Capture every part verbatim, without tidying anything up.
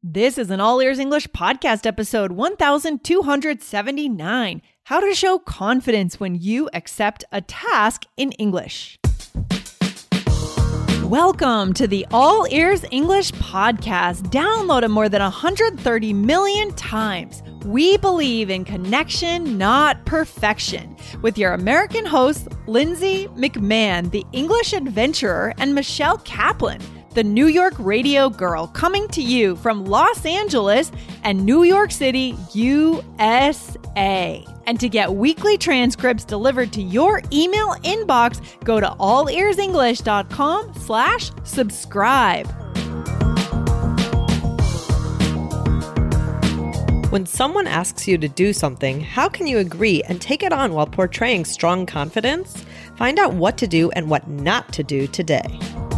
This is an All Ears English podcast episode one thousand two hundred seventy-nine, How to Show Confidence When You Accept a Task in English. Welcome to the All Ears English podcast, downloaded more than one hundred thirty million times. We believe in connection, not perfection. With your American hosts, Lindsay McMahon, the English adventurer, and Michelle Kaplan, the New York radio girl, coming to you from Los Angeles and New York City, U S A. And to get weekly transcripts delivered to your email inbox, go to allearsenglish.com slash subscribe. When someone asks you to do something, how can you agree and take it on while portraying strong confidence? Find out what to do and what not to do today.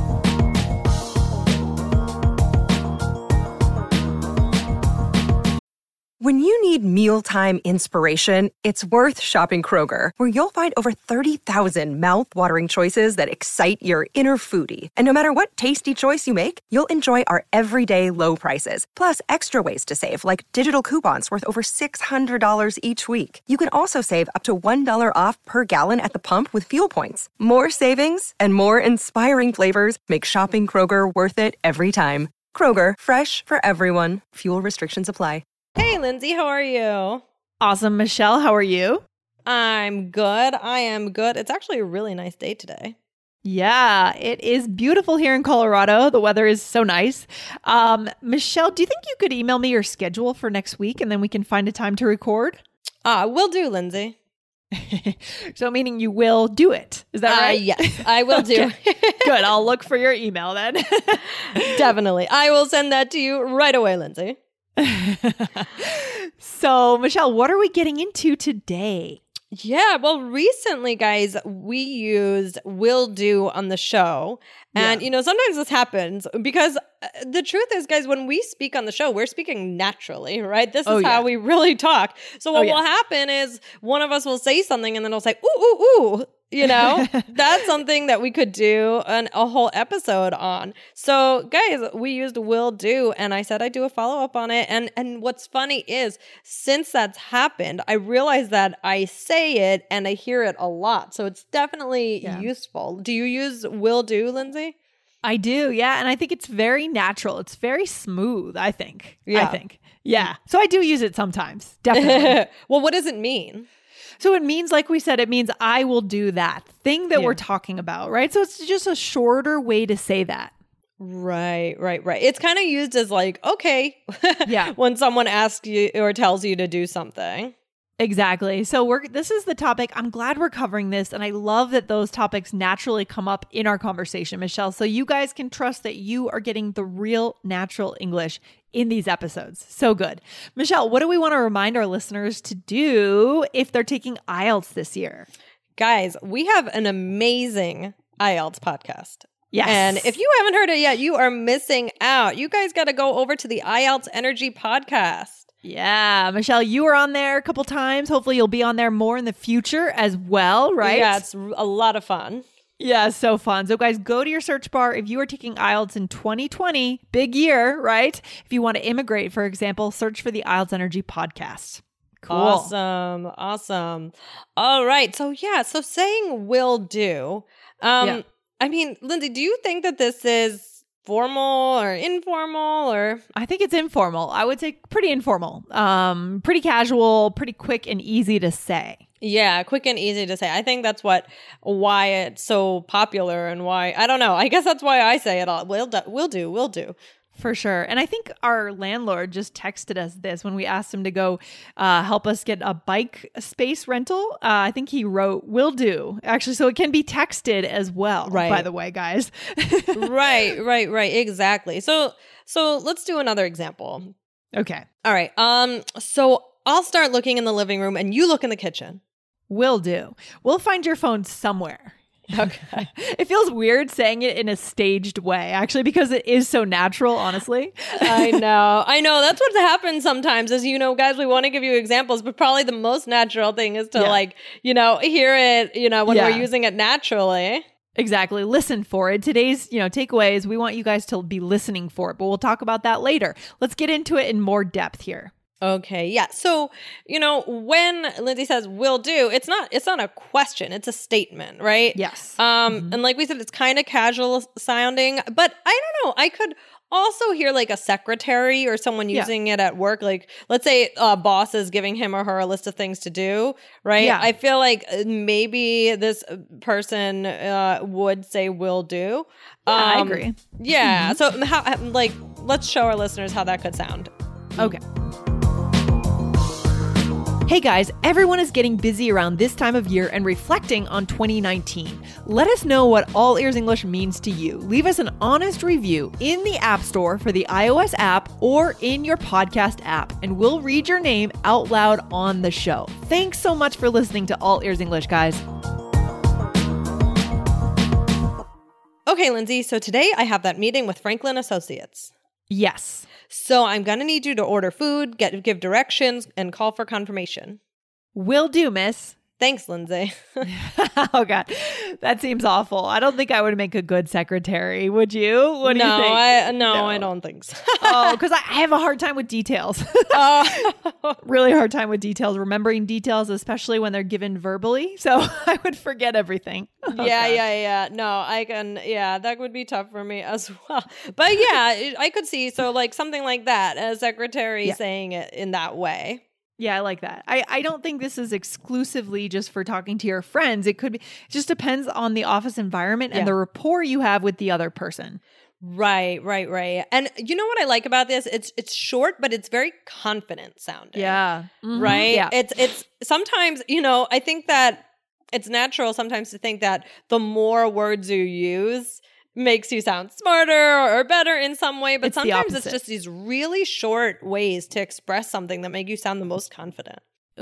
When you need mealtime inspiration, it's worth shopping Kroger, where you'll find over thirty thousand mouth-watering choices that excite your inner foodie. And no matter what tasty choice you make, you'll enjoy our everyday low prices, plus extra ways to save, like digital coupons worth over six hundred dollars each week. You can also save up to one dollar off per gallon at the pump with fuel points. More savings and more inspiring flavors make shopping Kroger worth it every time. Kroger, fresh for everyone. Fuel restrictions apply. Hey, Lindsay, how are you? Awesome, Michelle. How are you? I'm good. I am good. It's actually a really nice day today. Yeah, it is beautiful here in Colorado. The weather is so nice. Um, Michelle, do you think you could email me your schedule for next week and then we can find a time to record? Uh, will do, Lindsay. So meaning you will do it. Is that uh, right? Yes, I will do. Good. I'll look for your email then. Definitely. I will send that to you right away, Lindsay. So, Michelle, what are we getting into today? Yeah, well, recently, guys, we used will do on the show. And, yeah. you know, sometimes this happens because the truth is, guys, when we speak on the show, we're speaking naturally, right? This is oh, how yeah. we really talk. So what oh, yeah. will happen is one of us will say something and then it'll say, ooh, ooh, ooh. You know, that's something that we could do an, a whole episode on. So, guys, we used will do, and I said I'd do a follow-up on it. And and what's funny is, since that's happened, I realized that I say it and I hear it a lot. So it's definitely yeah. useful. Do you use will do, Lindsay? I do, yeah. And I think it's very natural. It's very smooth, I think. Yeah. I think. Yeah. So I do use it sometimes, definitely. Well, what does it mean? So it means, like we said, it means I will do that thing that yeah. we're talking about, right? So it's just a shorter way to say that. Right, right, right. It's kind of used as like, okay, yeah, when someone asks you or tells you to do something. Exactly. So we're this is the topic. I'm glad we're covering this. And I love that those topics naturally come up in our conversation, Michelle. So you guys can trust that you are getting the real natural English in these episodes. So good. Michelle, what do we want to remind our listeners to do if they're taking I E L T S this year? Guys, we have an amazing I E L T S podcast. Yes. And if you haven't heard it yet, you are missing out. You guys got to go over to the I E L T S Energy podcast. Yeah. Michelle, you were on there a couple times. Hopefully you'll be on there more in the future as well, right? Yeah, it's a lot of fun. Yeah, so fun. So guys, go to your search bar. If you are taking I E L T S in twenty twenty, big year, right? If you want to immigrate, for example, search for the I E L T S Energy podcast. Cool. Awesome. Awesome. All right. So yeah, so saying will do. Um, yeah. I mean, Lindsay, do you think that this is formal or informal? Or I think it's informal. I would say pretty informal, um, pretty casual, pretty quick and easy to say. Yeah, quick and easy to say. I think that's what why it's so popular and why, I don't know. I guess that's why I say it all. Will do, will do, will do. For sure. And I think our landlord just texted us this when we asked him to go uh, help us get a bike space rental. Uh, I think he wrote, will do. Actually, so it can be texted as well, right. by the way, guys. Right, right, right. Exactly. So, so let's do another example. Okay. All right. Um. So I'll start looking in the living room and you look in the kitchen. Will do. We'll find your phone somewhere. Okay. It feels weird saying it in a staged way, actually, because it is so natural, honestly. I know. I know. That's what happens sometimes is, you know, guys, we want to give you examples, but probably the most natural thing is to yeah. like, you know, hear it, you know, when yeah. we're using it naturally. Exactly. Listen for it. Today's, you know, takeaway is we want you guys to be listening for it, but we'll talk about that later. Let's get into it in more depth here. Okay, yeah. So, you know, when Lindsay says will do, it's not it's not a question, it's a statement, right? Yes. Um Mhm. and like we said, it's kind of casual sounding, but I don't know, I could also hear like a secretary or someone Yeah. using it at work. Like, let's say a boss is giving him or her a list of things to do, right? Yeah. I feel like uh, maybe this person uh, would say will do. Yeah, I Um, agree. Yeah. So, how, like, let's show our listeners how that could sound. Okay. Hey guys, everyone is getting busy around this time of year and reflecting on twenty nineteen. Let us know what All Ears English means to you. Leave us an honest review in the App Store for the iOS app or in your podcast app, and we'll read your name out loud on the show. Thanks so much for listening to All Ears English, guys. Okay, Lindsay. So today I have that meeting with Franklin Associates. Yes. So I'm going to need you to order food, get give directions, and call for confirmation. Will do, miss. Thanks, Lindsay. Oh, God. That seems awful. I don't think I would make a good secretary. Would you? What do no, you think? I, no, no, I don't think so. Oh, because I have a hard time with details. Oh. Really hard time with details, remembering details, especially when they're given verbally. So I would forget everything. Oh, yeah, God. yeah, yeah. No, I can. Yeah, that would be tough for me as well. But yeah, it- I could see. So like something like that, a secretary Yeah. saying it in that way. Yeah, I like that. I, I don't think this is exclusively just for talking to your friends. It could be, it just depends on the office environment Yeah. and the rapport you have with the other person. Right, right, right. And you know what I like about this? It's it's short, but it's very confident sounding. Yeah. Mhm. Right? Yeah. It's it's sometimes, you know, I think that it's natural sometimes to think that the more words you use makes you sound smarter or better in some way, but It's the sometimes it's opposite. just these really short ways to express something that make you sound the most confident.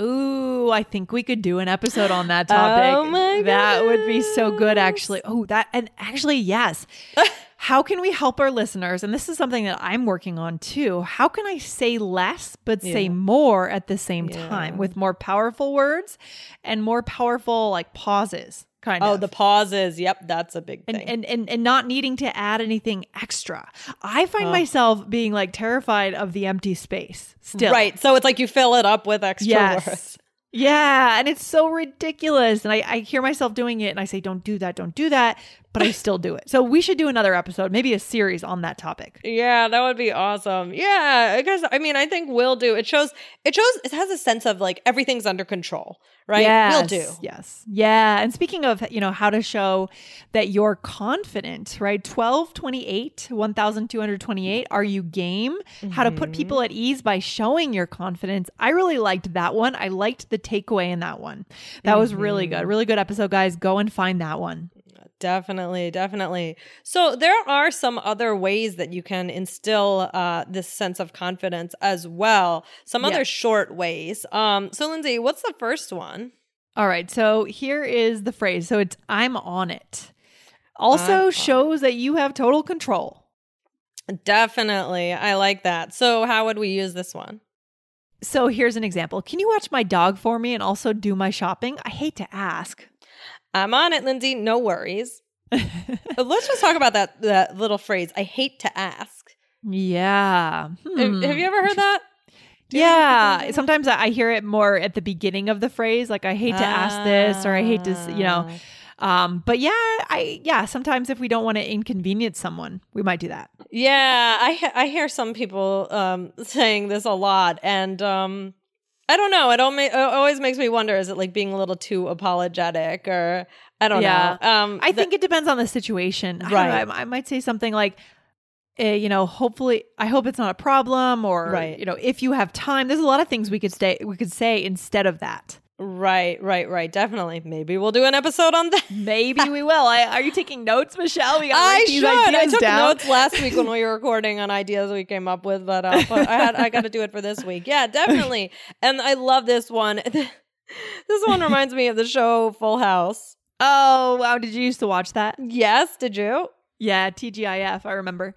Ooh, I think we could do an episode on that topic. Oh my That would be so good, goodness. actually. Oh, that, and actually, yes. How can we help our listeners? And this is something that I'm working on too. How can I say less, but say Yeah. more at the same Yeah. time with more powerful words and more powerful like pauses, kind Oh, of. the pauses. Yep, that's a big and, thing. and, and, and not needing to add anything extra. I find Oh. myself being like terrified of the empty space still. Right. So it's like you fill it up with extra Yes. words. Yeah. And it's so ridiculous. And I, I hear myself doing it and I say, don't do that, don't do that. But I still do it. So we should do another episode, maybe a series on that topic. Yeah, that would be awesome. Yeah, because I mean, I think will do. It shows. It shows. It has a sense of like everything's under control, right? Yes, Will do. Yes. Yeah. And speaking of, you know, how to show that you're confident, right? twelve twenty-eight, one thousand two hundred twenty-eight. Are you game? How to put people at ease by showing your confidence. I really liked that one. I liked the takeaway in that one. That was really good. Really good episode, guys. Go and find that one. Definitely, definitely. So there are some other ways that you can instill uh, this sense of confidence as well. Some other Yeah. short ways. Um, so Lindsay, what's the first one? All right. So here is the phrase. So it's I'm on it. Also I'm on shows that you have total control. Definitely, I like that. So how would we use this one? So here's an example. Can you watch my dog for me and also do my shopping? I hate to ask. I'm on it, Lindsay. No worries. But let's just talk about that that little phrase. I hate to ask. Yeah. Have, Hmm. have you ever heard that? Do you Yeah. ever- Sometimes I I hear it more at the beginning of the phrase, like I hate to ask this, or I hate to, s- you know. Um, but yeah, I yeah. Sometimes if we don't want to inconvenience someone, we might do that. Yeah, I he- I hear some people um, saying this a lot, and um, I don't know. It, al- it always makes me wonder: is it like being a little too apologetic, or I don't Yeah. know? Um, I th- think it depends on the situation. I don't Right. know, I, I might say something like, uh, you know, hopefully, I hope it's not a problem, or Right. you know, if you have time. There's a lot of things we could say we could say instead of that. right, right, right. Definitely. Maybe we'll do an episode on that. Maybe we will. I, are you taking notes, Michelle? We gotta I write these should. I ideas took down. notes last week when we were recording on ideas we came up with, but, uh, but I had I got to do it for this week. Yeah, definitely. And I love this one. This one reminds me of the show Full House. Oh wow! Did you used to watch that? Yes, did you? Yeah, T G I F. I remember.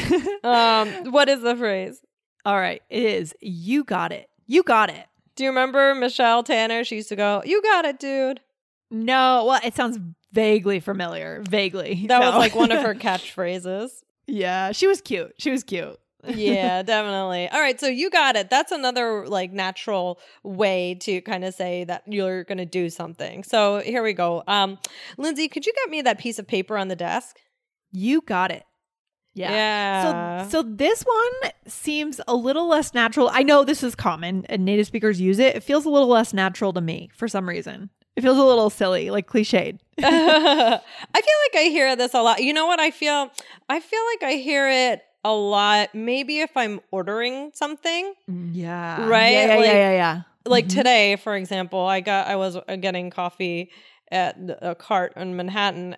Um, what is the phrase? All right, it is. You got it. You got it. Do you remember Michelle Tanner? She used to go, "You got it, dude." No, well, it sounds Vaguely familiar. Vaguely. That No. was like one of her catchphrases. Yeah, she was cute. She was cute. Yeah, definitely. All right, so you got it. That's another like natural way to kind of say that you're going to do something. So here we go. Um, Lindsay, could you get me that piece of paper on the desk? You got it. Yeah. Yeah. So, so this one seems a little less natural. I know this is common and native speakers use it. It feels a little less natural to me for some reason. It feels a little silly, like cliched. I feel like I hear this a lot. You know what I feel? I feel like I hear it a lot. Maybe if I'm ordering something. Yeah. Right? Yeah, yeah, Like- yeah, yeah, yeah. Like Mhm. today, for example, I got I was uh, getting coffee at a cart in Manhattan.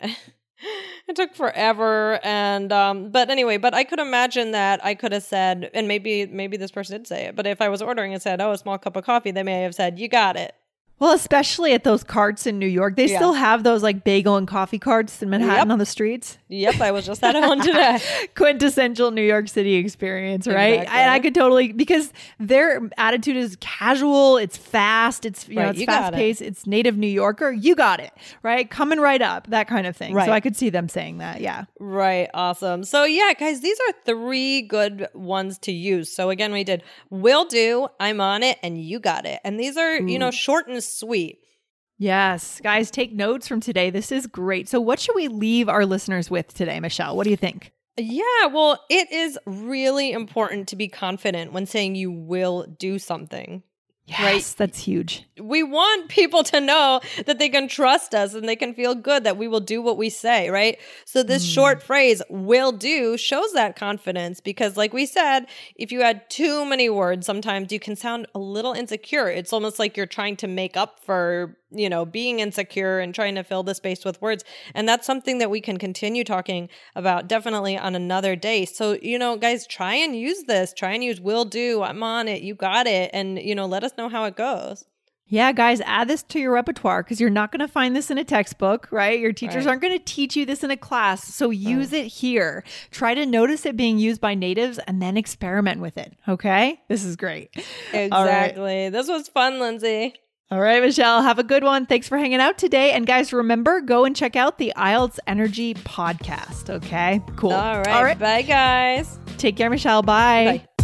It took forever, and um, but anyway, but I could imagine that I could have said, and maybe maybe this person did say it, but if I was ordering and said, "Oh, a small cup of coffee," they may have said, "You got it." Well, especially at those carts in New York. They Yeah. still have those like bagel and coffee carts in Manhattan Yep. on the streets. Yep, I was just at one today. Quintessential New York City experience, right? Exactly. And I could totally, because their attitude is casual, it's fast, it's you know, Right, it's you got fast it. paced, it's native New Yorker. You got it, right? Coming right up, that kind of thing. Right. So I could see them saying that. Yeah. Right. Awesome. So yeah, guys, these are three good ones to use. So again, we did will do, I'm on it, and you got it. And these are, you know, short and sweet. Yes. Guys, take notes from today. This is great. So what should we leave our listeners with today, Michelle? What do you think? Yeah, well, it is really important to be confident when saying you will do something. Yes, Right. that's huge. We want people to know that they can trust us and they can feel good that we will do what we say, right? So this short phrase, will do, shows that confidence because like we said, if you add too many words, sometimes you can sound a little insecure. It's almost like you're trying to make up for, you know, being insecure and trying to fill the space with words. And that's something that we can continue talking about definitely on another day. So, you know, guys, try and use this. Try and use will do, I'm on it, you got it. And, you know, let us know how it goes. Yeah, guys, add this to your repertoire because you're not going to find this in a textbook, right? Your teachers Right. aren't going to teach you this in a class. So use it here. Try to notice it being used by natives and then experiment with it. Okay? This is great. All right. Exactly. This was fun, Lindsay. All right, Michelle, have a good one. Thanks for hanging out today. And guys, remember, go and check out the I E L T S Energy podcast. Okay? Cool. All right. All right. Bye, guys. Take care, Michelle. Bye. Bye.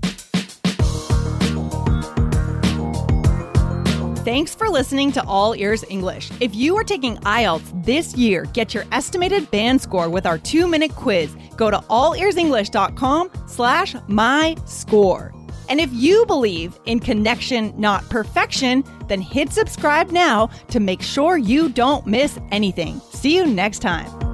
Thanks for listening to All Ears English. If you are taking I E L T S this year, get your estimated band score with our two-minute quiz. Go to allearsenglish.com slash my score. And if you believe in connection, not perfection, then hit subscribe now to make sure you don't miss anything. See you next time.